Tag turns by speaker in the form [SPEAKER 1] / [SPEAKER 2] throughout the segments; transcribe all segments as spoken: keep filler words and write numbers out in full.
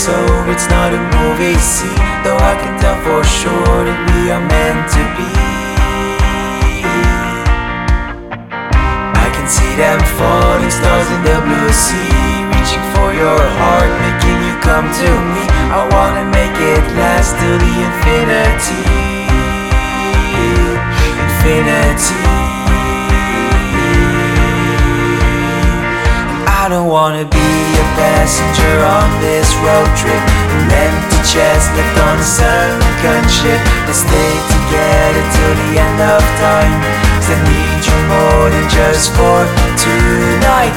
[SPEAKER 1] so it's not a movie scene, though I can tell for sure that we are meant to be. I can see them falling stars in the blue sea, reaching for your heart, making you come to me. I wanna make it last till the infinity, infinity. I don't wanna be a passenger on this road trip, an empty chest left on a sunken ship. Let's stay together till the end of time, 'cause I need you more than just for tonight.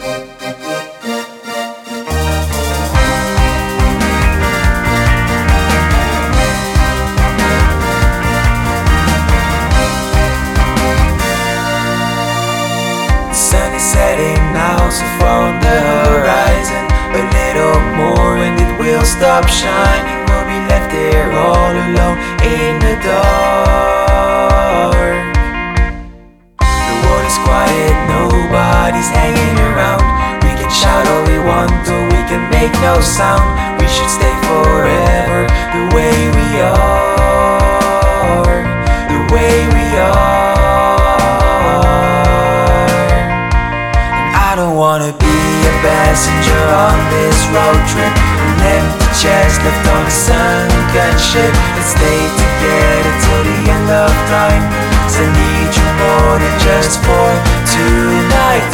[SPEAKER 1] Sun is setting now, so far on the horizon. A little more and it will stop shining. We'll be left there all alone in the dark. The world is quiet, nobody's hanging around. We can shout all we want or we can make no sound. We should stay forever the way we are, the way we are. I don't wanna be a passenger on this road trip, an empty chest left on a sunken ship. Let's stay together till the end of time, 'cause I need you more than just for tonight.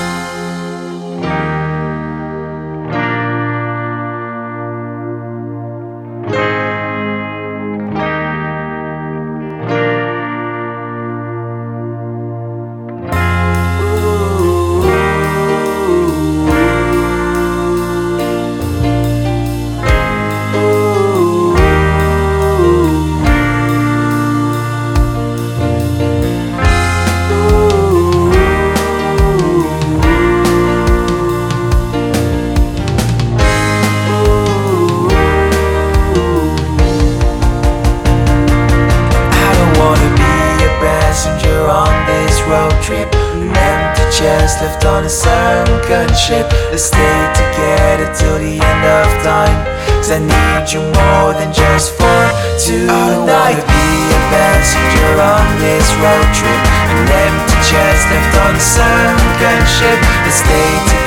[SPEAKER 1] Road trip, an empty chest left on a sunken ship. Let's stay together till the end of time, 'cause I need you more than just for tonight. I don't wanna be a passenger on this road trip, an empty chest left on a sunken ship. Let's stay together